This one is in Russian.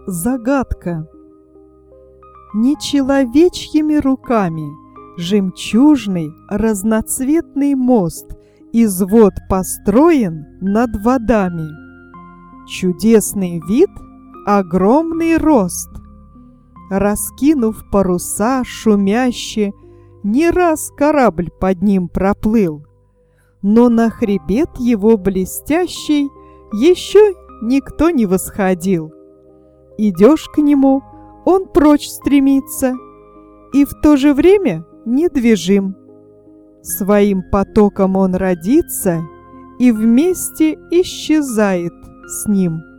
загадка. Нечеловечьими руками жемчужный разноцветный мост из вод построен над водами. Чудесный вид, огромный рост. Раскинув паруса шумяще, не раз корабль под ним проплыл, но на хребет его блестящий еще никто не восходил. Идешь к нему, он прочь стремится, и в то же время недвижим. Своим потоком он родится и вместе исчезает с ним.